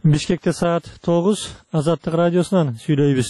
Бишкекте саат 9, Азаттык радиосунан сүйлөйбүз.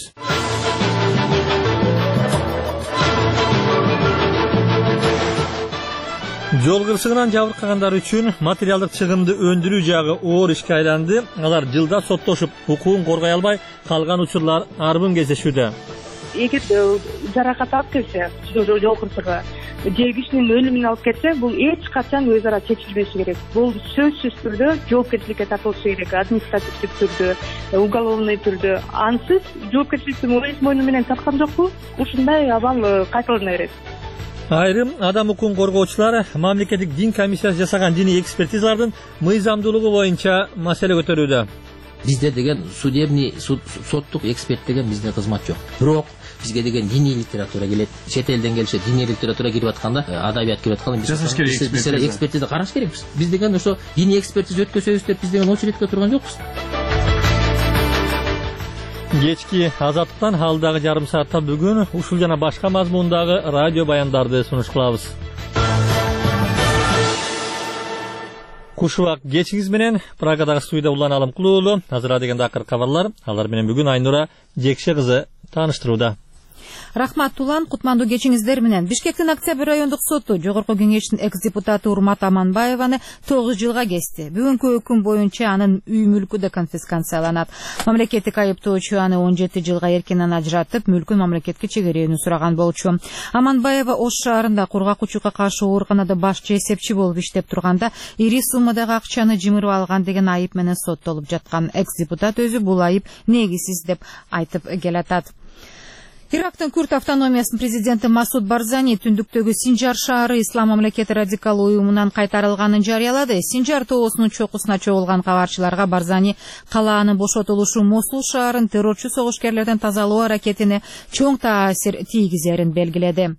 Жол кырсыгынан жабыркагандар үчүн материалдык чыгымды өндүрүү жагы оор ишке айланды. Алар жылда соттошуп, укугун коргой албай калган учурлар арбын кездешүүдө. Эгер жаракат алып келсе, жол кырсыгы же кишинин өлүмүнө алып кетсе, бул эч качан өз ара чечилбеши керек. Бул сөзсүз түрдө жоопкерчиликке тартылышы керек, административдик түрдө, уголовный түрдө. Ансыз жоопкерчиликти өз мойну менен тарткан жокпу? Ушундай абал кайталана берет. Айрым адам укугун коргоочулар мамлекеттик дин комиссиясы жасаган диний экспертизалардын мыйзамдуулугу боюнча маселе көтөрүүдө. Бизде деген судебный соттук эксперт деген бизде кызмат жок. Бирок бизге деген диний литература келет. Чет элден келишет, диний литература кирип атканда, адабият кирип атканда биз экспертиза караш керекпиз. Биз деген ошо диний экспертиза өткөзөбүз деп биз деген очередке турган жокпуз. Кечки Азаттыктан алдагы жарым саатта бүгүн ушул жана башка мазмундагы радио баяндарды сунуш кылабыз. Кушубак кечиңиз менен Прагадагы студияда Улан Алымкулуу уулу азыр деген акыр кабарлар. Алар менен бүгүн Айнура Жекше кызы тааныштырууда. Рахмат Улан, кутмандуу кечиңиздер менен. Бишкектин Октябрь райондук соту жогорку кеңештин экс-депутаты Урмат Аманбаеваны 9 жылга кести. Бүгүнкү өкүм боюнча анын үй мүлкү да конфискацияланат. Мамлекеттик айыптоочу аны 17 жылга эркинен ажыратып, мүлкүн мамлекетке чегерүүнү сураган болчу. Аманбаева Ош шаарында кургак учукка каршы ооруканада башчы эсепчи болуп иштеп турганда ири суммадагы акчаны жымырып алган деген айып менен соттолуп жаткан. Экс-депутат өзү бул айып негизсиз деп айтып келатат. Ирактын Күрд автономиясынын президенти Масуд Барзани түндүктөгү Синжар шаары Ислам мамлекети радикал уюмунан кайтарылганын жарыялады. Синжар тоосунун чокусуна чогулган кабарчыларга Барзани калаанын бошотулушу Мосул шаарын террорчу согушкерлерден тазалоо аракетине чоң таасир тийгизерин белгиледи.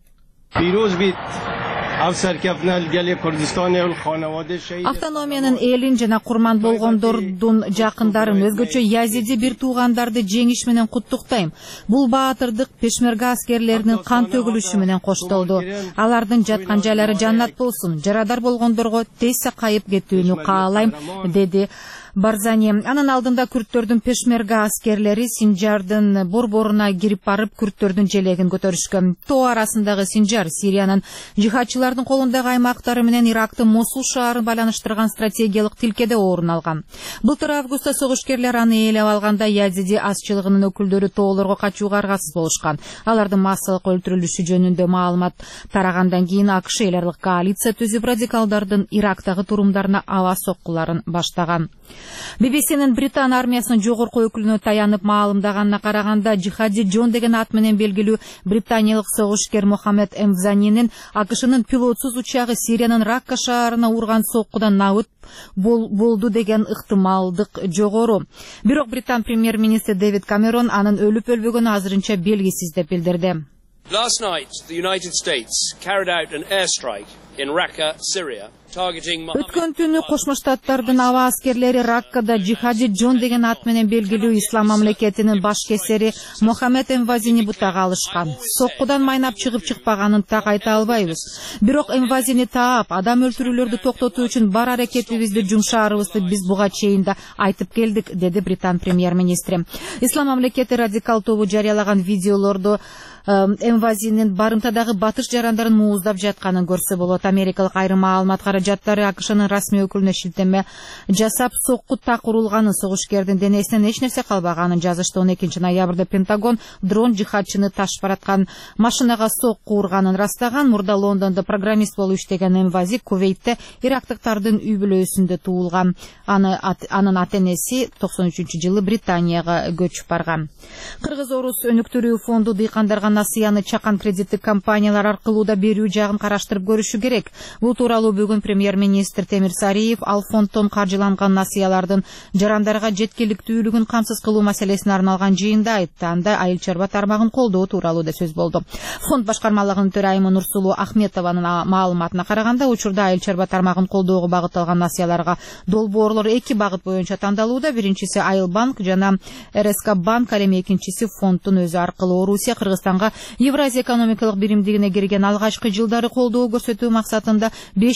Автономиянын элин жана курман болгондордун жакындарын, өзгөчө язиди бир туугандарды жеңиш менен куттуктайм. Бул баатырдык пешмерга аскерлеринин кан төгүлүшү менен коштолду. Алардын жаткан жайлары жаннат болсун. Жарадар болгондорго тез кайып кетүүнү каалайм, деди Барзани. Анын алдында күрттөрдүн пешмерга аскерлери Синжардын борборуна кирип барып, күрттөрдүн желегин көтөрүшкөн. Тоо арасындагы Синжар Сириянын жихадчылардын колундагы аймактары менен Ирактын Мосул шаарын байланыштырган стратегиялык тилкеде орун алган. Былтыр августта согушкерлер аны ээлеп алганда язиди азчылыгынын өкүлдөрү тоолорго качууга аргасыз болушкан. Алардын массалык өлтүрүлүшү жөнүндө маалымат тарагандан кийин АКШ эл аралык коалиция түзүп радикалдардын Ирактагы турумдарына аба соккуларын баштаган. BBC-нин Британ армиясынын жогорку өкүлүнө таянып маалымдаганына караганда, Жихади Джон деген ат менен белгилүү британиялык согушкер Мохаммед Эмвзанинин АКШнын пилотсуз учагы Сириянын Ракка шаарына урган соккудан набыт болду деген ыктымалдык жогору. Бирок Британ премьер-министри Дэвид Камерон анын өлүп-өлбөгөнү азырынча белгисиз деп билдирди. Last night, the United States carried out an airstrike in Raqqa, Syria. Өткөн түнү Кошмо Штаттардын аба аскерлери Раккада Жихади Джон деген ат менен белгилүү Ислам мамлекетинин башкесери Мохаммед Эмвазини бутага алышкан. Соккудан майнап чыгып-чыкпаганын так айта албайбыз. Бирок Эмвазини таап, адам өлтүрүүлөрдү токтотуу үчүн бар аракетибизди жумшаарыбызды биз буга чейин да айтып келдик, деди Британ премьер-министри. Ислам мамлекети радикал тобу жарыялаган видеолорду Эмвазинин барымтадагы батыш жарандарын мууздап жатканын көрсө болот. Америкалык айрым маалымат каражаттары АКШнын расмий өкүлүнө шилтеме жасап, сокку так урулганын, согушкердин денесинен эч нерсе калбаганын жазышты. 12 ноябрда Пентагон дрон жихадчыны ташып бараткан машинага сокку урганын растаган. Мурда Лондондо программист болуп иштеген Эмвази Кувейтте ирактыктардын үй бүлөсүндө туулган. Анын ата-энеси 93-жылы Британияга көчүп барган. Кыргыз-Орус өнүктүрүү фонду дыйкандарга насыяны чакан кредиттик компаниялар аркылуу да берүү жагын караштырып көрүшү керек. Бул тууралуу бүгүн премьер-министр Темир Сариев ал фонддон каржыланган насыялардын жарандарга жеткиликтүүлүгүн камсыз кылуу маселесине арналган жыйында айтты. Анда айыл чарба тармагын колдоо тууралуу да сөз болду. Фонд башкармалыгынын төрайымы Нурсулуу Ахметованын маалыматына караганда, учурда айыл чарба тармагын колдоого багытталган насыяларга долбоорлор 2 багыт боюнча тандалууда. Биринчиси Айыл банк жана РСК банк, ал эми экинчиси фонддун өзү аркылуу. Орусия Кыргызстанга Евразия экономикалык биримдигине кирген алгачкы жылдары колдоо көрсөтүү максатында $500 миллион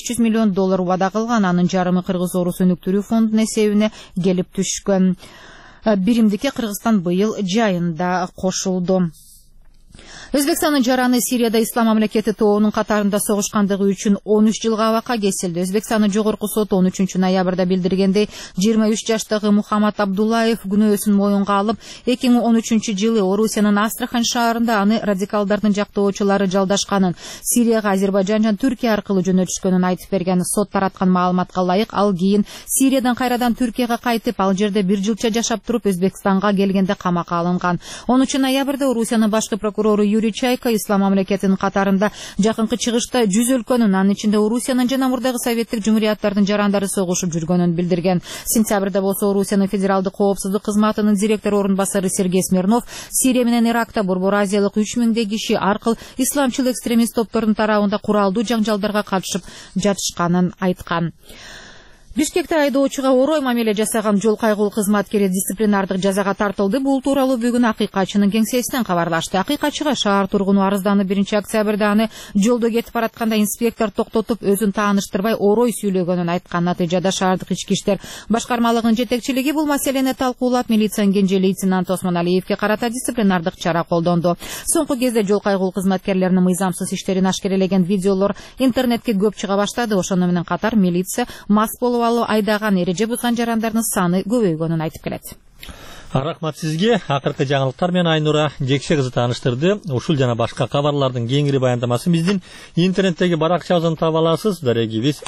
миллион доллар убада кылган. Анын жарымы Кыргыз Орус өнүктүрүү фондунун эсебине келип түшкөн. Биримдикке Кыргызстан быйыл жайында кошулду. Өзбекстандын жараны Сирияда Ислам мамлекети тобунун катарында согушкандыгы үчүн 13 жылга абакка кесилди. Өзбекстандын жогорку соту 13 ноябрда билдиргендей, 23 жаштагы Мухаммад Абдуллаев күнөөсүн моюнга алып, 2013 жылы Орусиянын Астрахань шаарында аны радикалдардын жактоочулары жалдашканын, Сирияга Азербайжан жана Түркия аркылуу жөнөтүшкөнүн айтып берген. Сот тараткан маалыматка ылайык, ал кийин Сириядан кайрадан Түркияга кайтып, ал жерде 1 жылча жашап туруп, Өзбекстанга келгенде камакка алынган. 10 ноябрда Орусиянын башкы прокурору Юрий Чайка Ислам мамлекетинин катарында жакынкы чыгышта 100 өлкөнүн, анын ичинде Орусиянын жана мурдагы советтик жумурияттардын жарандары согушуп жүргөнүн билдирген. Сентябрда болсо Орусиянын федералдык коопсуздук кызматынын директор орун басары Сергей Смирнов Сирия менен Иракта Борбор Азиялык 3000 киши аркыл исламчыл экстремист топтордун тарабында куралдуу жаңжалдарга катышып жатышканын айткан. Бишкекте айдоочуга орой мамиле жасаган жол кайгылуу кызматкери дисциплинардык жазага тартылды. Бул тууралуу бүгүн Акыйкатчынын кеңсесинен кабарлашты. Акыйкатчыга шаар тургуну арызданып 1 октябрда аны жолдо кетип баратканда инспектор токтотуп, өзүн тааныштырбай орой сүйлөгөнүн айткан. Натыйжада шаардык ички иштер башкармалыгынын жетекчилиги бул маселени талкуулап, милициянын кенже лейтенант Осмон Алиевке карата дисциплинардык чара колдонду. Соңку кезде жол кайгылуу кызматкерлеринин мыйзамсыз иштерин ашкерелеген видеолор интернетке көп чыга баштады. Ошону менен катар милиция мас болуп айдаган, эреже бузган жарандардын саны көбөйгөнүн айтып келет. Рахмат сизге. Акыркы жаңылыктар менен Айнура Жекше кызы тааныштырды. Ушул жана башка кабарлардын кеңири баяндамасын биздин интернеттеги баракчабыздан таба аласыз. Дарегибиз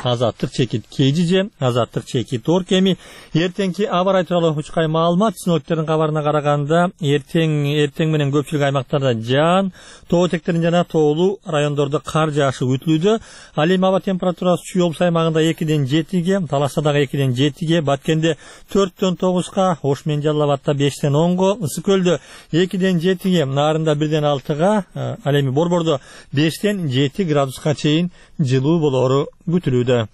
@kg @org. Эртеңки аба ырайы тууралуу учкай маалымат синоптиктердин кабарына караганда, эртең менен көпчүлүк аймактарда жаан, тоо этектерин жана тоолуу райондордо кар жаашы күтүлүүдө. Ал эми аба температурасы Чүй облус аймагында 2-ден 7ге, Таласта дагы 2-ден 7ге, Баткенде 4-төн 9га, Ош менен Жалал Абадта 5-тен 10га, Ысык көлдө 2-ден 7ге, Нарында 1-ден 6га, ал эми Борбордо 5-тен 7 градуска чейин жылуу болору күтүлүүдө.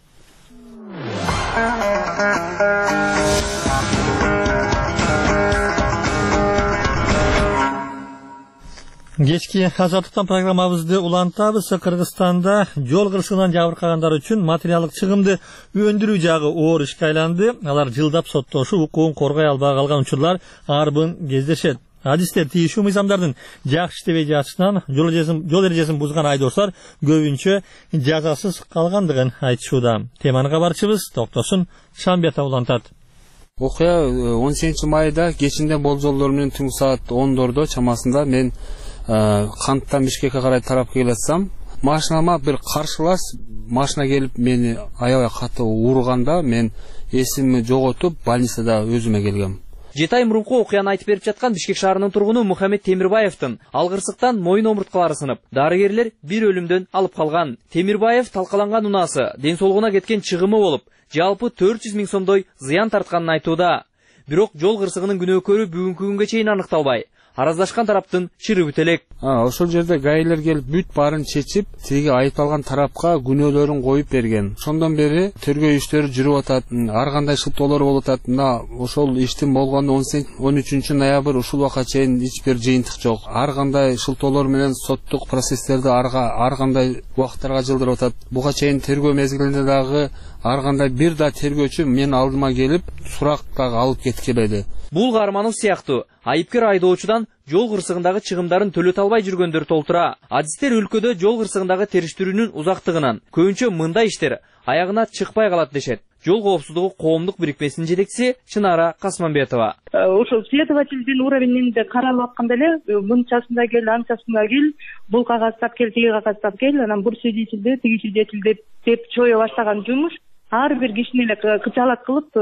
Кечки азаттыктан программабызды улантабыз. Кыргызстанда жол кырсыгынан жабыркагандар үчүн материалдык чыгымды өндүрүү жагы оор ишке айланды. Алар жылдап соттошуп, укугун коргой албай калган учурлар арбын кездешет. Адистер тийишүү мыйзамдардын жакшы иштебей жатышынан жол эрежесин бузган айдоочулар көбүнчө жазасыз калгандыгын айтышууда. Теманы кабарчыбыз Токтосун Шамбетов улантат. Окуя 18 майда кечинде болжолдор менен түнкү саат 10дордо чамасында мен Канттан Бишкекке карай тарап келатсам, машинама бир каршылаш машина келип мени аябай катуу урганда, мен эсимди жоготуп, больницада өзүмө келгем. 7 ай мурунку окуяны айтып берип жаткан Бишкек шаарынын тургуну Мухаммед Темирбаевдин алгырсыктан моюн омурткалары сынып, дарыгерлер бир өлүмдөн алып калган. Темирбаев талкаланган унаасы ден соолугуна кеткен чыгымы болуп, жалпы 400 000 сомдой зыян тартканын айтууда. Бирок жол кырсыгынын күнөөкөрү бүгүнкү күнгө чейин аныкталбай. Араздашкан тараптын чыры бүт элек. Ошол жерде гаилер келип бүт баарын чечип, тиги айыпталган тарапка күнөөлөрүн коюп берген. Ошондон бери тергөө иштери жүрүп атат, ар кандай шылтоолор болуп атат. Ошол иштин болгону 13 ноябрь ушул убакка чейин эч бир жыйынтык жок. Ар кандай шылтоолор менен соттук процесстерди ар кандай убакыттарга жылдырып атат. Буга чейин тергөө мезгилинде дагы ар кандай бир да тергөөчү мен алдыма келип сурак дагы алып кеткиледи. Бул Карманов сыяктуу айыпкер айдоочудан жол кырсыгындагы чыгымдарын төлөт албай жүргөндөр толтура. Адистер өлкөдө жол кырсыгындагы териштирүүнүн узактыгынан көбүнчө мындай иштер аягына чыкпай калат дешет. Жол коопсуздугу коомдук бирикмесинин жетекчиси Чынара Касманбетова. Ошол следовательдин уровенинде каралып атканда эле мынчасында кел, анчасында кел, бул кагазтап кел, тиги кагазтап кел, анан бул свидетель тиги свидетель деп чое баштаган жумуш. Ар бир кишини эле кычалат кылып,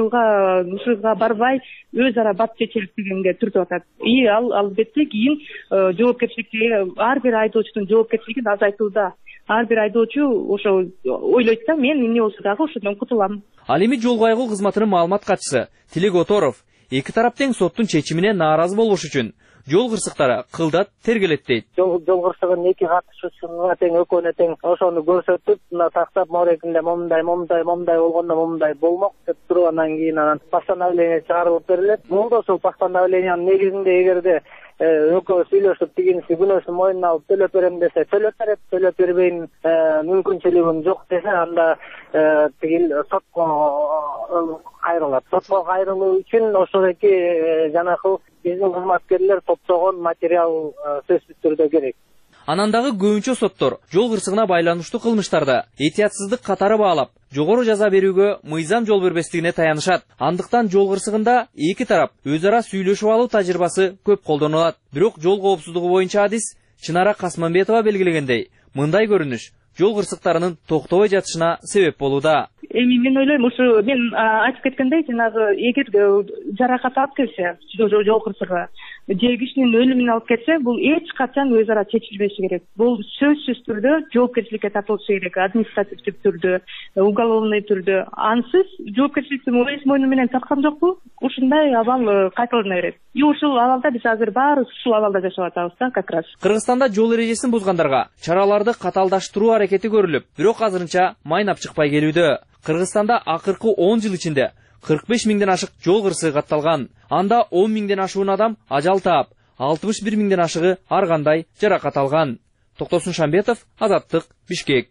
ушуга барбай өз ара бат чечилип дегенге түртүп атат. Албетте кийин жоопкерчиликти ар бир айдоочунун жоопкерчилигин азайтууда. Ар бир айдоочу ошо ойлойт да, мен эмне болсо дагы ошондон кутулам. Ал эми жол кайгылуу кызматынын маалымат катчысы Тилек Оторов эки тарап тең соттун чечимине нааразы болуш үчүн жол кырсыктары кылдат тергелет дейт. Жол кырсыгынын эки катышуучусуна тең экөөнө тең ошону көрсөтүп, мына тактап морекинде момундай болгондо момундай болмок деп туруп, анан кийин постановление чыгарылып берилет. Болду ошол постановлениянын негизинде эгерде экөө сүйлөшүп тигинси күнөөсүн мойнуна алып төлөп берем десе төлөп берет, төлөп бербейм мүмкүнчүлүгүм жок десе анда тигил сотко кайрылат. Сотко кайрылуу үчүн ошодоки жанагы биздин кызматкерлер топтогон материал сөзсүз түрдө керек. Анан дагы көбүнчө соттор жол кырсыгына байланыштуу кылмыштарды этиятсыздык катары баалап, жогору жаза берүүгө мыйзам жол бербестигине таянышат. Андыктан жол кырсыгында эки тарап өз ара сүйлөшүп алуу тажрыйбасы көп колдонулат. Бирок жол коопсуздугу боюнча адис Чынара Касманбетова белгилегендей, мындай көрүнүш жол кырсыктарынын токтобой жатышына себеп болууда. Мен ойлойм, ушу мен айтып кеткендей, жанагы эгер жаракат алып келсе жол кырсыгы же кишинин өлүмүнө алып келсе, бул эч качан өз ара чечилбеши керек. Бул сөзсүз түрдө жоопкерчиликке тартылышы керек, административдик түрдө, уголовный түрдө. Ансыз жоопкерчиликти өз мойну менен тарткан жокпу? Ушундай абал кайталана берет. И ушул абалда биз азыр баары ушул абалда жашап атабыз да, как раз. Кыргызстанда жол эрежесин бузгандарга чараларды каталдаштыруу аракети көрүлүп, бирок азырынча майнап чыкпай келүүдө. Кыргызстанда акыркы 10 жыл ичинде 45 миңден ашык жол кырсыгы катталган. Анда 10 миңден ашуун адам ажал таап, 61 миңден ашыгы ар кандай жаракат алган. Токтосун Шамбетов, Азаттык, Бишкек.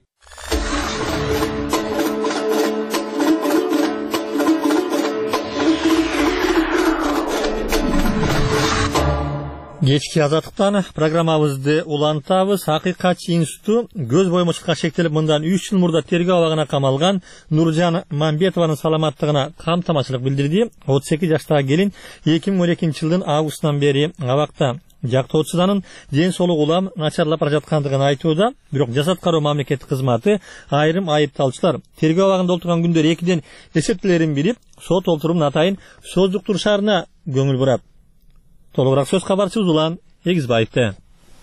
Кечки Азаттыктан программабызды улантабыз. Акыйкатчы институту көз боймочулукка шектелип мындан 3 жыл мурда тергөө абагына камалган Нуржан Мамбетованын саламаттыгына камтамачылык билдирди. 38 жаштагы келин 2012 жылдын августунан бери абакта. Жактоочуданын ден соолугу улам начарлап бара жаткандыгын айтууда. Бирок жасат кароо мамлекеттик кызматы айрым айыпталуучулар тергөө абагында отурган күндөр 2ден эсептелерин билип, сот олтурумун атайын сооздуктурушарына көңүл бурат. Толугураак сөз кабарчыбыз Улан Эгизбаевте.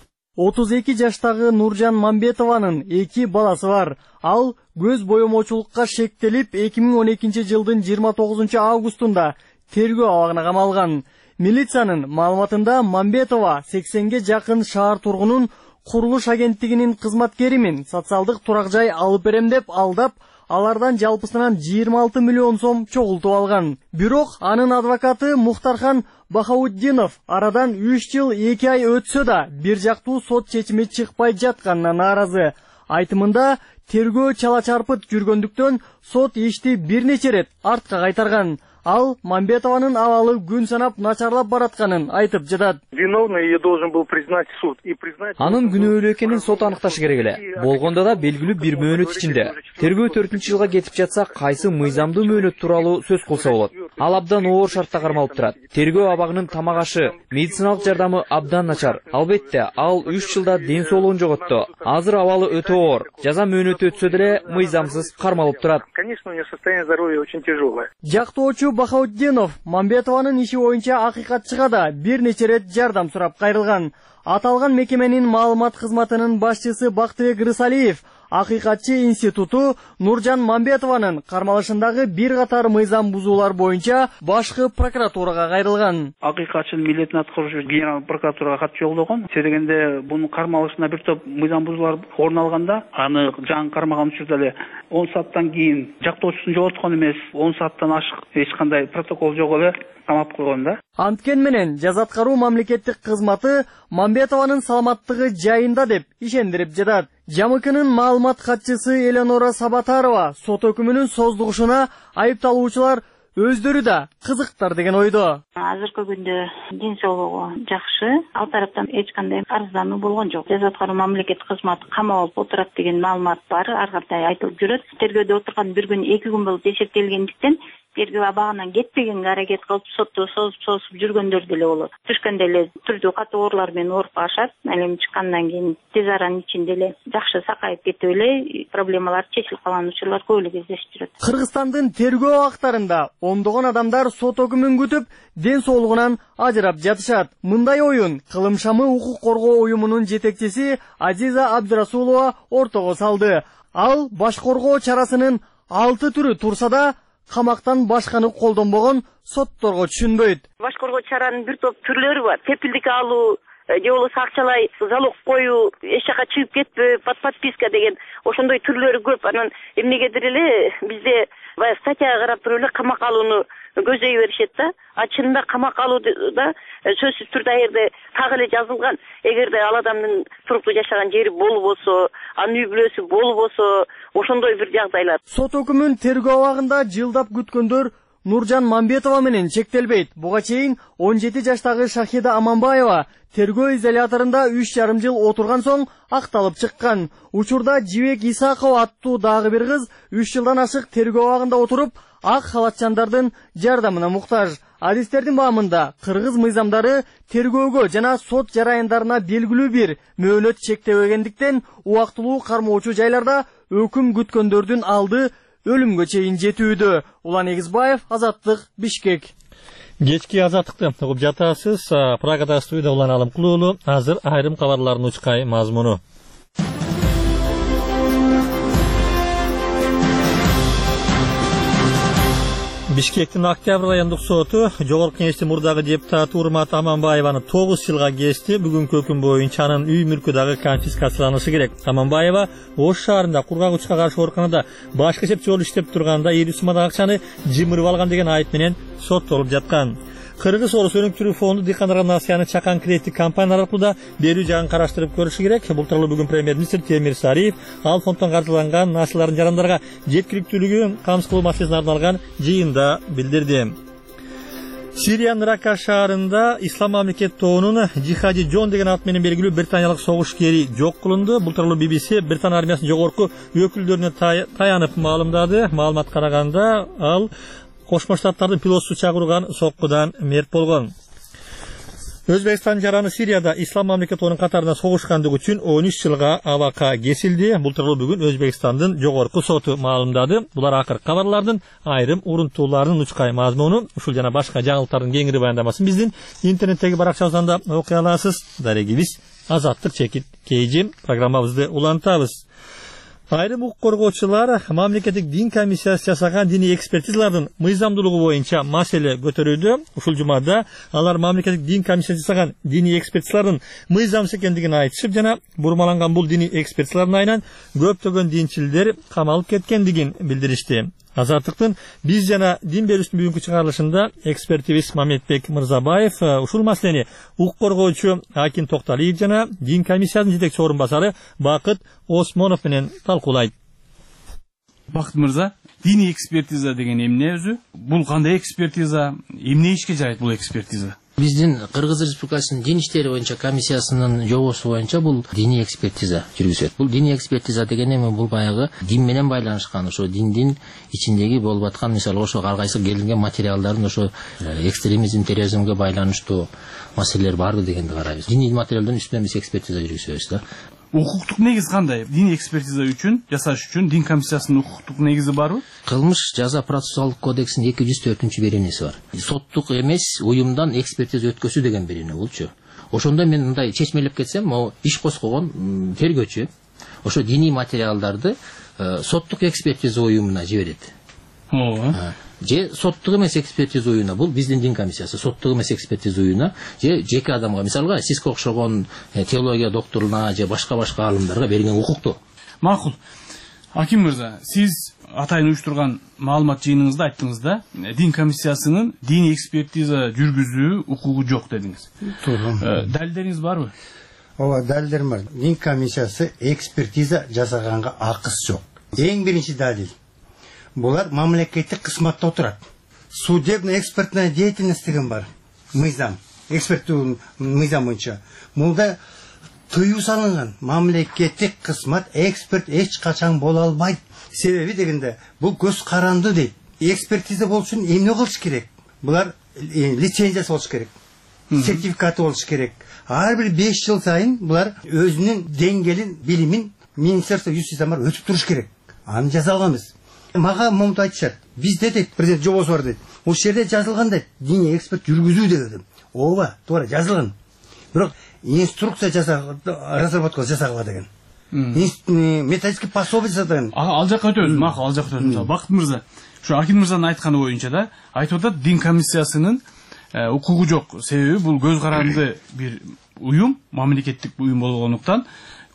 32 жаштагы Нуржан Мамбетованын 2 баласы бар. Ал көз боемочулукка шектелип 2012 жылдын 29 августунда тергөө абагына камалган. Милициянын маалыматында Мамбетова 80ге жакын шаар тургунун курулуш агенттигинин кызматкеримин социалдык турак жай алып берем деп алдап, алардан жалпысынан 26 миллион сом чогултуп алган. Бирок анын адвокаты Мухтархан Бахауддинов арадан 3 жыл 2 ай өтсө да бир жактуу сот чечими чыкпай жатканына нааразы. Айтымында тергөө чала чарпыт жүргөндүктөн сот ишти бир нече рет артка кайтарган. Ал Мамбетованын абалы күн санап начарлап баратканын айтып жатат. Виновный ее должен был признать суд и признать. Анын күнөөлүү экенин сот аныкташы керек эле. Болгондо да белгилүү бир мөөнөт ичинде. Тергөө 4-жылга кетип жатса, кайсы мыйзамдуу мөөнөт тууралуу сөз кылса болот. Ал абдан оор шартта кармалып турат. Тергөө абагынын тамак ашы, медициналык жардамы абдан начар. Албетте, ал 3 жылда ден соолугун жоготту. Азыр абалы өтө оор. Жаза мөөнөтү өтсө деле мыйзамсыз кармалып турат. Конечно, у нее состояние здоровья очень тяжелое. Жактоочу Бахауддинов Мамбетованын иши боюнча акыйкатчыга да бир нече рет жардам сурап кайрылган. Аталган мекеменин маалымат кызматынын башчысы Бактыбек Рысалиев Акыйкатчы институту Нуржан Мамбетованын кармалышындагы бир катар мыйзам бузуулар боюнча башкы прокуратурага кайрылган. Акыйкатчынын милдетин аткаруучу генерал прокуратурага кат жолдогон. Дегенде бунун кармалышында бир топ мыйзам бузуулар орун алганда, аны жаңы кармаган учурда эле 10 сааттан кийин жактоочусун жоготкон эмес, 10 сааттан ашык эч кандай протокол жок эле камап койгон да. Анткен менен жаза аткаруу мамлекеттик кызматы Мамбетованын саламаттыгы жайында деп ишендирип жатат. ЖМКнын маалымат катчысы Эленора Сабатарова сот өкүмүнүн создугушуна айыпталуучулар өздөрү да кызыктар деген ойдо. Азыркы күндө ден соолугу жакшы, ал тараптан эч кандай арыздануу болгон жок. Жаза аткаруу мамлекеттик кызматы камап алып отурат деген маалымат бар, ар кандай айтылып жүрөт. Тергөөдө отурган бир күн 2 күн болуп эсептелгендиктен тергөө абагынан кетпегенге аракет кылып сотто созуп жүргөндөр деле болот. Түшкөндө эле түрдүү катуу оорулар менен ооруп калышат. Элем чыккандан кийин тез аранын ичинде эле жакшы сакайып кетип эле проблемалар чечилип калган учурлар көп эле кездешип жүрөт. Кыргызстандын тергөө абактарында ондогон адамдар сот өкүмүн күтүп, ден соолугунан ажырап жатышат. Мындай оюн Кылым шамы укук коргоо уюмунун жетекчиси Азиза Абдырасулова ортого салды. Ал баш коргоо чарасынын 6 түрү турса да камактан башканы колдонбогон сотторго түшүнбөйт. Баш коргоо чаранын бир топ түрлөрү бар. Тепилдик алуу, же болбосо акчалай залог коюу, эч жака чыгып кетпөө, подписка деген ошондой түрлөрү көп. Анан эмнегедир эле бизде статьяга карап туруп эле камакка алууну көздөй беришет да. Чынында камакка алууда сөзсүз түрдө аерде так эле жазылган. Эгерде ал адамдын туруктуу жашаган жери болбосо, анын үй бүлөсү болбосо, ошондой бир жагдайлар. Сот өкүмүн тергөө абагында жылдап күткөндөр Нуржан Мамбетова менен чектелбейт. Буга чейин 17 жаштагы Шахида Аманбаева тергөө изоляторунда 3,5 жыл отурган соң акталып чыккан. Учурда Жибек Исакова аттуу дагы бир кыз 3 жылдан ашык тергөө абагында отуруп, ак халатчандардын жардамына муктаж. Адистердин баамында кыргыз мыйзамдары тергөөгө жана сот жараяндарына белгилүү бир мөөнөт чектебегендиктен убактылуу кармоочу жайларда өкүм күткөндөрдүн алды өлүмгө чейин жетүүдө. Улан Эгизбаев, Азаттык, Бишкек. Кечки Азаттыкты угуп жатасыз. Прагада студияда Улан Алымкулуулу. Азыр айрым кабарлардын учкай мазмуну. Бишкектин Октябрь райондук соту Жогорку Кеңештин мурдагы депутаты Урмат Аманбаеваны 9 жылга кести. Бүгүнкү өкүм боюнча анын үй мүлкү дагы конфискацияланышы керек. Аманбаева Ош шаарында кургагычка каршы ооруканада башкы эсепчи болуп иштеп турганда 50 сомдагы акчаны жымырып алган деген айып менен соттолуп жаткан. Кыргыз Орус өнүктүрүү фонду дыйкандарга насыяны чакан кредиттик компания аркылуу да берүү жагын караштырып көрүшү керек. Бул тууралуу бүгүн премьер-министр Темир Сариев ал фонддон каржыланган насыялардын жарандарга жеткиликтүүлүгүн камсыз кылуу маселесине арналган жыйында билдирди. Сириянын Рака шаарында Ислам мамлекет тобунун Джихади Джон деген ат менен белгилүү британиялык согушкери жок кылынды. Бул тууралуу BBC Британия армиясынын жогорку өкүлдөрүнө таянып маалымдады. Маалымат караганда ал Кошмо Штаттардын пилотсуз чакырылган соккудан мерт болгон. Өзбекстан жараны Сирияда Ислам мамлекет тобунун катарында согушкандыгы үчүн 13 жылга абакка кесилди. Бул тууралуу бүгүн Өзбекстандын жогорку соту маалымдады. Булар акыркы кабарлардын айрым урунтууларынын учкай мазмуну. Ушул жана башка жаңылыктардын кеңири баяндамасын биздин интернеттеги баракчабыздан окуй аласыз. Дарегибиз Азаттык чекит KG программабызды улантабыз. Айрым укук коргоочулар мамлекеттик дин комиссиясы жасаган диний экспертизалардын мыйзамдуулугу боюнча маселе көтөрүүдө. Ушул жумада алар мамлекеттик дин комиссиясы жасаган диний экспертизалардын мыйзамсыз экендигин айтышып жана бурмаланган бул диний экспертизалардын айынан көптөгөн динчилдер камалып кеткендигин билдиришти. Азаттыктын биз жана дин берүүсүнүн бүгүнкү чыгарылышында экспертибиз Мамедбек Мырзабаев ушул маселени укук коргоочу Акин Токталиев жана дин комиссиясынын жетекчи орун басары Бакыт Осмонов менен талкуулайт. Бакыт мырза, диний экспертиза деген эмне өзү? Бул кандай экспертиза? Эмне ишке жарайт бул экспертиза? Биздин Кыргыз Республикасынын дин иштери боюнча комиссиясынын жобосу боюнча бул диний экспертиза жүргүзөт. Бул диний экспертиза деген эми бул баягы дин менен байланышкан, ошо диндин ичиндеги болуп аткан, мисалы ошо ар кайсы келинген материалдардын ошо экстремизм, терроризмге байланыштуу маселелер барбы дегенди карайбыз. Диний материалдын үстүнөн биз экспертиза жүргүзөбүз да. Укуктук негиз кандай? Диний экспертиза үчүн, жасаш үчүн дин комиссиясынын укуктук негизи барбы? Кылмыш жаза процессуалдык кодексинин 204-беренеси бар. Соттук эмес уюмдан экспертиза өткөзүү деген берене болчу. Ошондо мен мындай чечмелеп кетсем, могу иш козгогон тергөөчү ошо диний материалдарды соттук экспертиза уюмуна жиберет. Же соттук эмес экспертиза уюмуна, бул биздин дин комиссиясы, соттук эмес экспертиза уюмуна, же жеке адамга, мисалга сизге окшогон теология докторуна же башка алымдарга берген укукту. Макул. Аким мырза, сиз атайын уюштурган маалымат жыйыныңызда айттыңыз да, дин комиссиясынын диний экспертиза жүргүзүү укугу жок дедиңиз. Туура. Далилдериңиз барбы? Ооба, далилдерим бар. Дин комиссиясы экспертиза жасаганга акысы жок. Эң биринчи далил. Булар мамлекеттик кызматта отурат. Судебно-экспертная деятельность деген бар. Мыйзам, эксперттүү мыйзам боюнча. Мулда тыюу салынган. Мамлекеттик кызмат эксперт эч качан боло албайт. Себеби дегенде бул көз каранды дейт. Экспертиза болуш үчүн эмне кылыш керек? Булар лицензиясы болуш керек. Сертификаты болуш керек. Ар бир 5 жыл сайын булар өзүнүн деңгээлин, билимин Министерство юстициядан өтүп туруш керек. Аны жазалганбыз. Мага момунтип айтышат. Бизде дейт, президент жобосу бар дейт. Ошол жерде жазылган дейт, диний эксперт жүргүзүү дедим. Ооба, туура жазылган. Бирок инструкция разработка жасагыла деген. Методический пособие жасаган. Ал жакка өтөбүз, макул, ал жакка өтөбүз. Бакыт мырза, ушу Акин мырзанын айтканы боюнча да, айтып атат, дин комиссиясынын укугу жок. Себеби бул көз каранды бир уюм, мамлекеттик уюм болгондуктан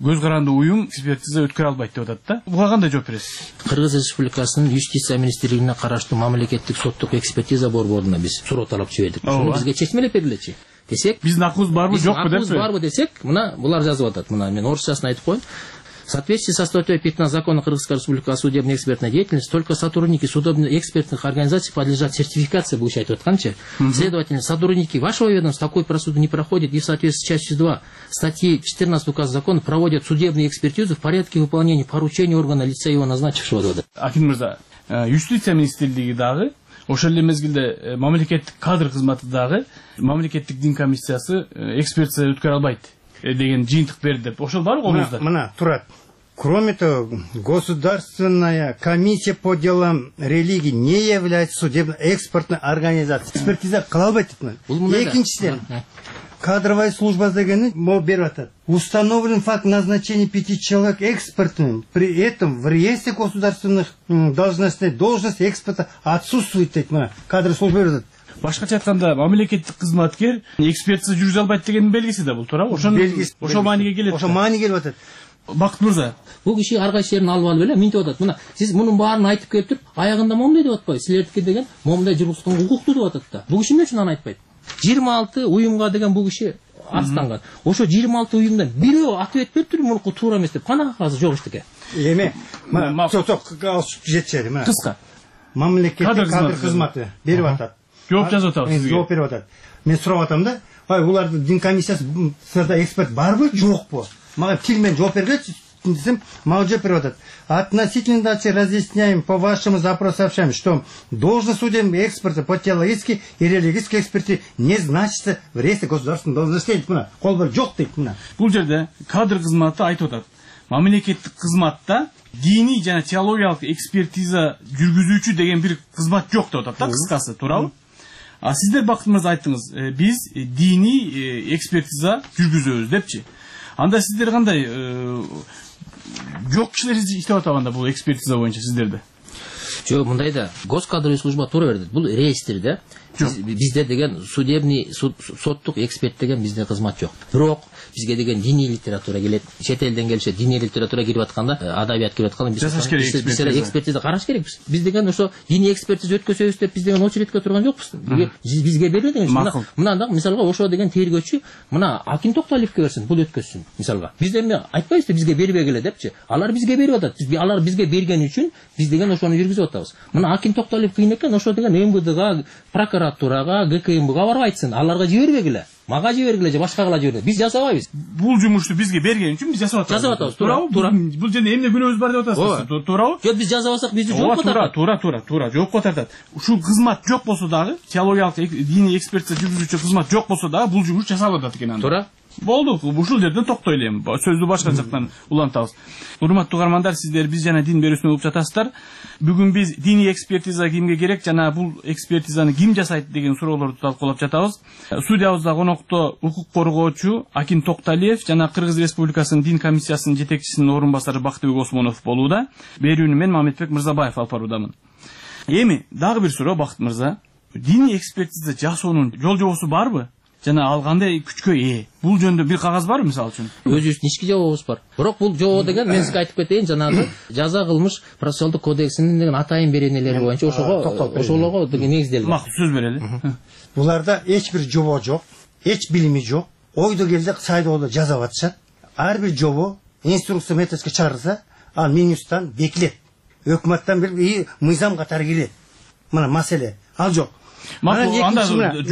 көз каранды уюм экспертиза өткөрө албайт деп атат да. Буга кандай жооп бересиз? Кыргыз Республикасынын Юстиция министрлигине караштуу мамлекеттик соттук экспертиза борборуна биз суроо талап жибердик. Ошону бизге чечмелеп бергилечи десек, биздин акыбыз барбы жокпу деп. Барбы десек, мына булар жазып атат. Мына мен орусчасын айтып коеюн. В соответствии со статьей 15 закона Кыргызской республики о судебной экспертной деятельности, только сотрудники судебно-экспертных организаций подлежат сертификации, будет считать отканче. Следовательно, сотрудники вашего ведомства такой процедуры не проходят и в соответствии с частью 2 статьи 14 указа закона проводят судебную экспертизу в порядке выполнения поручений органа лица его назначившего. Аким мырза, юстиция министрлиги дагы ошол эле мезгилде мамлекеттик кадр кызматы дагы мамлекеттик дин комиссиясы экспертиза өткөрө албайт деген жыйынтык берди деп. Ошол барбы колуңузда? Мына турат. Кроме того, Государственная комиссия по делам религии не является судебно-экспертной организацией. Экспертиза кыла албайт. Экинчиден, кадровая служба дегени могу берип атат. Установлен факт назначения 5 человек экспертными. При этом в реестре государственных должностей эксперта отсутствует. Кадровая служба берип атат. Башкача айтканда, мамлекеттик кызматкер экспертиза жүргүзө албайт дегендин белгиси да бул, туурабы? Ошол мааниге келет. Ошол мааниге келип атат. Бакыт мырза, бул киши ар кайсы жерин алып эле минтип атат. Мына сиз мунун баарын айтып келип туруп, аягында момундай деп атпайбы? Силердики деген момундай жүргүзгөн укуктуу деп атат да. Бул киши эмне үчүн аны айтпайт? 26 уюмга деген бул киши арстанган. Ошо 26 уюмдан бирөө ответ берип туруп, мунуку туура эмес деп кана кагазы жок эчтеке. Эме, мына жетчери, мына. Кыска. Мамлекеттик кадр кызматы берип атат. Жооп жазып атабыз сизге. Жооп берип атат. Мен сурап атам да, булардын дин комиссиясы сырда эксперт барбы, жокпу? Мага тил менен жооп бергилечи десем, мага жооп берип атат. Относительно дальше разъясняем по вашему запросу сообщаем, что должность судебного эксперта по теологической и религиозной экспертизе не значится в реестре государственных должностей. Кол бер жок дейт. Бул жерде кадр кызматы айтып атат. Мамлекеттик кызматта диний жана теологиялык экспертиза жүргүзүүчү деген бир кызмат жок деп атат да, кыскасы, туурабы? А сиздер Бакыт мырза айттыңыз, биз диний экспертиза жүргүзөбүз депчи. Анда сиздер кандай жок кишилер иштеп атабанда бул экспертиза боюнча сиздерде? Жок, мындай да, госкадровый служба туура берди. Бул реестрде бизде деген судебный соттук эксперт деген бизде кызмат жок. Бирок бизге деген диний литература келет. Чет элден келиши диний литература кирип атканда, адабият кирип атканда биз экспертиза караш керекпиз. Биз деген ошо диний экспертиза өткөзөбүз деп биз деген очередке турган жокпуз. Бизге бербедиңиз. Мына мисалга ошо деген тергөөчү мына Акин Токталиевке берсин, бул өткөзсүн. Мисалга биз эми айтпайбыз бизге бербегиле депчи. Алар бизге берип атат. Алар бизге берген үчүн биз деген ошону жүргүзүп атабыз. Мына Акин Токталиев кыйын экен, ошо деген МВДга, прокуратурага, ГКМБга барып айтсын. Аларга жибербегиле. Мага жибергиле же башкага жибергиле. Биз жасабайбыз. Бул жумушту бизге берген үчүн биз жасап атабыз. Туурабы? Бул жерде эмне күнөөбүз бар деп атасыз, туурабы? Жок, биз жасабасак бизди жоопко тартат. Туура, жоопко тартат. Ушул кызмат жок болсо дагы, теологиялык диний экспертиза жүргүзүүчү кызмат жок болсо дагы бул жумуш жасалып атат экен анда. Туура. Болду, ушул жерден токтойлу эми. Сөздү башка жактан улантабыз. Урматтуу угармандар, сиздер биз жана дин берүүсүнө угуп жатасыздар. Бүгүн биз диний экспертиза кимге керек жана бул экспертизаны ким жасайт деген суроолорду талкуулап жатабыз. Студиябызда конокто укук коргоочу Акин Токталиев жана Кыргыз Республикасынын дин комиссиясынын жетекчисинин орун басары Бактыбек Осмонов болууда. Берүүнү мен Мамедбек Мырзабаев алып баруудамын. Эми дагы бир суроо, Бакыт мырза. Диний экспертиза жасоонун жол жобосу барбы? Жана ал кандай күчкө ээ? Бул жөнүндө бир кагаз барбы мисалы үчүн? Өзүбүздүн ички жобобуз бар. Бирок бул жобо деген мен сизге айтып кетейин, жанагы жаза кылмыш процессуалдык кодексинин деген атайын беренелери боюнча ошолорго деген негизделген. Максат сөз берели. Буларда эч бир жобо жок, эч билими жок. Ойдо келде сайдоодо жазып атышат. Ар бир жобо инструкция методика чыгарылса, ал Минюсттан бекилет. Өкмөттөн бир мыйзам катары келет. Мына маселе ал жок. Анда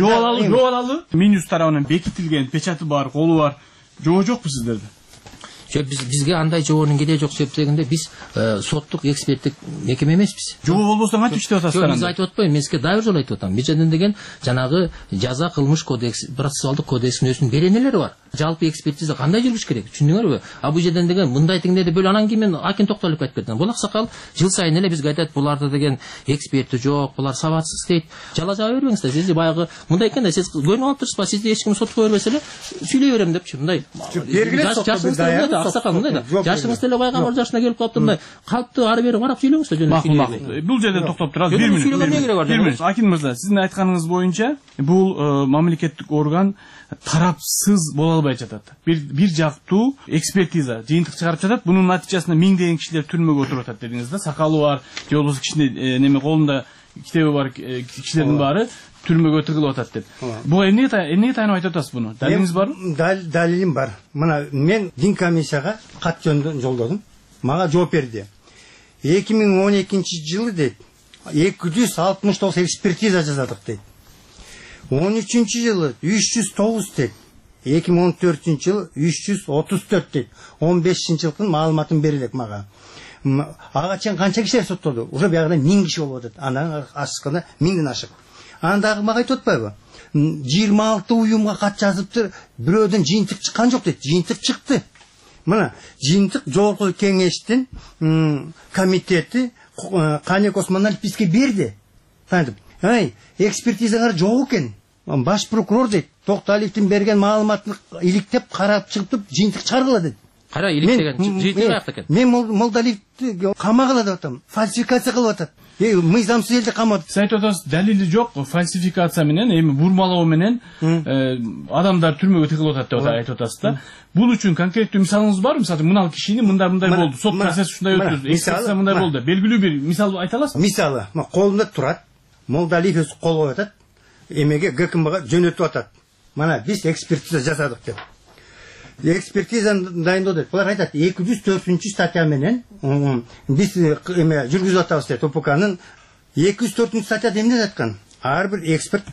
жобалалы Минюс тарабынан бекитилген печаты бар, колу бар. Жобо жокпу сиздерде? Жок, бизге андай жобонун кереги жок себебинде биз соттук эксперттик мекеме эмеспиз. Жобо болбосо кантип иштеп атасыздар? Жок, биз айтып атпайбыз, мен сизге дайыр жолу айтып атам. Бижеден деген жанагы жаза кылмыш кодекс, процессуалдык кодекстин өзүнүн беренелери бар. Жалпы экспертиза кандай жүрүш керек? Түшүндүңөрбү? А бул жерден деген мындай теңдеди бөлө анан кийин мен Акин Токталиевке айтып бердим. Бул аксакал жыл сайын эле бизге айтат, буларда деген эксперти жок, булар сабатсыз дейт. Жала жаба бербеңиздер. Сиз баягы мындай экен да, сиз көнүп алып турсузбу? Сизди эч ким сотко бербесе эле сүйлөй берем депчи, мындай. Бергиле сотко аксакал мындай да, жашыңыз деле пайгамбар жашына келип калыпты, мындай калыпты ары бери карап сүйлөңүз да. Макул. Бул жерде токтоп турабыз. 1 мүнөт. Акин мырза, сиздин айтканыңыз боюнча бул мамлекеттик орган тарапсыз боло албай жатат. Бир жактуу экспертиза, жыйынтык чыгарып жатат. Бунун натыйжасында миңдеген кишилер түрмөгө отуруп атат дедиңиз да. Сакалы бар, же болбосо кичине неме колунда китеби бар кишилердин баары түрмөгө тыгылып атат деп. Буга эмне таянып айтып атасыз буну? Далилиңиз барбы? Далилим бар. Мына мен дин комиссияга кат жолдодум. Мага жооп берди. 2012 жылы дейт 269 экспертиза жасадык дейт. 13 жылы 309 дейт. 2014 жылы 334 дейт. 15 жылдын маалыматын берилек мага. Ага чейин канча кишилер соттолду? Уже биягында 1000 киши болуп атат. Андан ашыкканда 1000ден ашык. Андагы мага айтып атпайбы? 26 уюмга кат жазыптыр, бирөөдөн жыйынтык чыккан жок дейт. Жыйынтык чыкты. Мына жыйынтык жогорку кеңештин комитети Канек Осмоналиев бизге берди. Тантип, ай, экспертизаңар жок экен. Баш прокурор дейт, Токталиевдин берген маалыматты иликтеп карап чыгып жыйынтык чыгаргыла дейт. Кара иликтеген жыйынтык каякта экен? Мен Молдалиевди камагыла деп атам. Фальсификация кылып атат. Мыйзамсыз элди камады. Сиз айтып атасыз, далили жок, фальсификация менен, эми бурмалоо менен адамдар түрмөгө тыгылып атат деп айтып атасыз да. Бул үчүн конкреттүү мисалыңыз барбы? Мисалы, мынал кишини мындай болду, сот процесси ушундай өткөздү, экспертиза мындай болду. Белгилүү бир мисал айта аласызбы? Мисалы, колунда турат, Молдалиев кол коюп атат, эмеге ГКМга жөнөтүп атат. Мана биз экспертиза жасадык деп. Экспертизаны дайындоо дейт. Булар айтат, 204-статья менен биз эме жүргүзүп атабыз дейт. ОПКнын 204 статьяда эмне айткан? Ар бир эксперт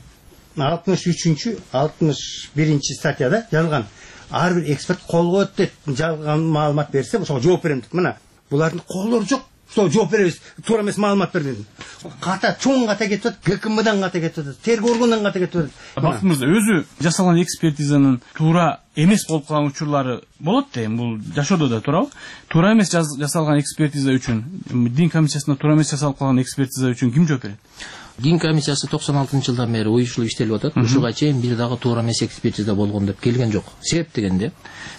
63-61 статьяда жазылган. Ар бир эксперт кол коет дейт. Жалган маалымат берсе, ошого жооп берем дейт. Мына булардын колдору жок. Что жооп беребиз? Туура эмес маалымат бер дедим. Ката чоң ката кетип атат, ГКМдан ката кетип атат, тергөө органынан ката кетип атат. Бактыңыз мырза, өзү жасалган экспертизанын туура эмес болуп калган учурлары болот да, эми бул жашоодо да туурабы? Туура эмес жасалган экспертиза үчүн, дин комиссиясында туура эмес жасалып калган экспертиза үчүн ким жооп берет? Дин комиссиясы 96-жылдан бери уюшулуп иштелип атат. Ушуга чейин бир дагы туура эмес экспертиза болгон деп келген жок. Себеп дегенде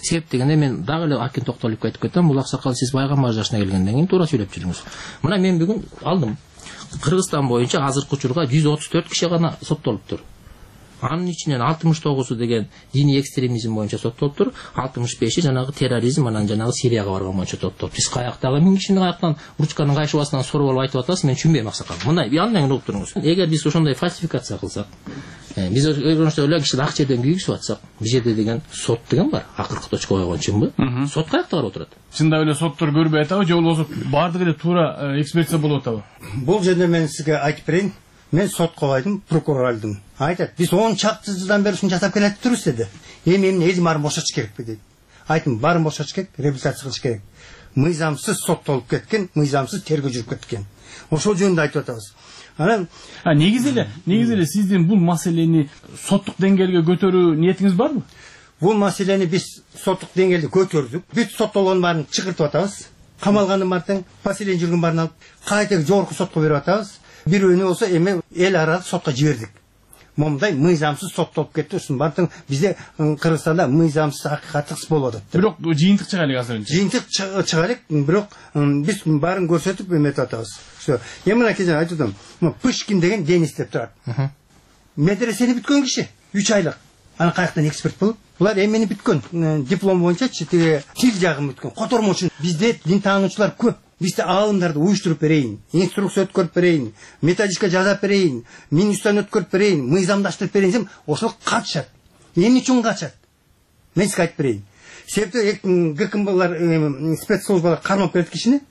мен дагы эле Акин Токталиевге айтып кетем, бул аксакал сиз пайгамбар жашына келгенден кийин туура сүйлөп жүрүңүз. Мына мен бүгүн алдым. Кыргызстан боюнча азыркы учурга 134 киши гана соттолуптур. Анын ичинен 69-у деген диний экстремизм боюнча соттолуптур, 65-и жанагы терроризм, анан жанагы Сирияга барган боюнча соттолуптур. Биз каяктагы 1000 кишинин каяктан ручканын кайшыбасынан соруп алып айтып атасыз, мен түшүнбөйм аксакал. Мындай андан угуп туруңуз. Эгер биз ошондой фальсификация кылсак, биз ошондой эле киши акча жерден күйгүзүп атсак, бул жерде деген сот деген бар. Акыркы точка койгончумбу? Сот каякта карап отурат? Чындап эле соттор көрбөй атабы, же болбосо баардыгы эле туура экспертиза болуп атабы? Бул жерде мен сизге айтып берейин. Мен сот кобайдым, прокурор алдым. Айтат, биз 10 чакты жылдан бери ушуну жасап келатырбыз деди. Эми элим баарын бошотуш керекпи деди. Айттым, баарын бошотуш керек, реабилитация кылыш керек. Мыйзамсыз соттолуп кеткен, мыйзамсыз тергөө жүрүп кеткен. Ошол жөнүндө айтып атабыз. Анан негизи эле сиздин бул маселени соттук деңгээлге көтөрүү ниетиңиз барбы? Бул маселени биз соттук деңгээлде көтөрдүк. Бүт соттолгон баарын чыгыртып атабыз. Камалгандын баарын, поселение жүргөн баарын алып, кайта жогорку сотко берип атабыз. Бирөөнү болсо эми эл аралык сотко жибердик. Момундай мыйзамсыз соттолуп кетти. Ушунун баардыгы бизде Кыргызстанда мыйзамсыз акыйкатсыз болуп атат. Бирок жыйынтык чыга элек азыр. Жыйынтык чыга элек, бирок биз баарын көрсөтүп эметип атабыз. Эми мына кезен айтып атам. Пышкин деген Денис деп турат. Медресени бүткөн киши, 3 айлык. Анан каяктан эксперт болуп? Булар эмени бүткөн, диплом боюнча тил жагын бүткөн. Котормочу бизде дин таануучулар көп. Бизде аалымдарды уюштуруп берейин, инструкция өткөрүп берейин, методичка жазап берейин, минустан өткөрүп берейин, мыйзамдаштырып берейин десем, ошол качат. Эмне үчүн качат? Мен сизге айтып берейин. Себеби ГКМБалар спецслужбалар кармап берет кишини.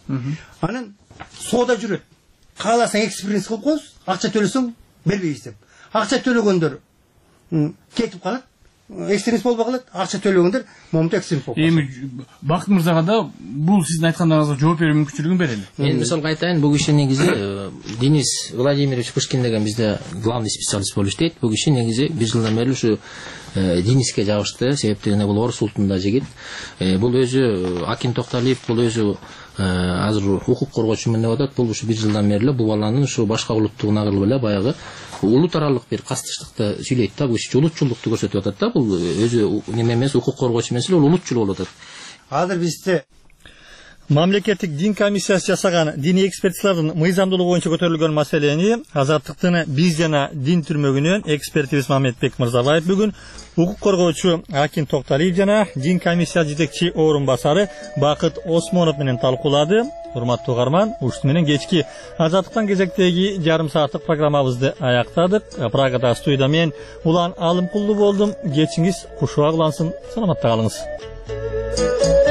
Анан соода жүрөт. Кааласаң экспертиз кылып коебуз, акча төлөсөң бербейбиз деп. Акча төлөгөндөр кетип калат. Экстремист болбой калат, акча төлөгөндөр момунтип экстремист болуп калат. Эми Бакыт мырзага да бул сиздин айткандарыңызга жооп берүү мүмкүнчүлүгүн берели. Мен мисалга айтайын, бул киши негизи Денис Владимирович Пышкин деген бизде главный специалист болуп иштейт. Бул киши негизи бир жылдан бери ушу Дениске жабышты, себептен бул орус улутунда жигит. Бул өзү Акин Токталиев, бул өзү азыр укук коргоочу менен деп атат. Бул ушу бир жылдан бери бул баланын ушу башка улуттугуна кылып эле баягы улут аралык бир кастыштыкты сүйлөйт да, бул улутчулдукту көрсөтүп атат да. Бул өзү неме эмес, укук коргоочу эмес, ол улутчул болуп атат. Азыр бизде Мамлекеттик дин комиссиясы жасаган диний экспертиялардын мыйзамдуулугу боюнча көтөрүлгөн маселени Азаттыктын биз жана дин түрмөгүнөн экспертибиз Мамедбек Мырзабаев бүгүн укук коргоочу Акин Токталиев жана дин комиссия жетекчи орун басары Бакыт Осмонов менен талкуулады. Урматтуу угарман, ушуну менен кечки Азаттыктан кезектеги жарым сааттык программабызды аяктадык. Прагада студияда мен Улан Алымкулду болдум. Кечиңиз кушуак улансын. Саламатта калыңыз.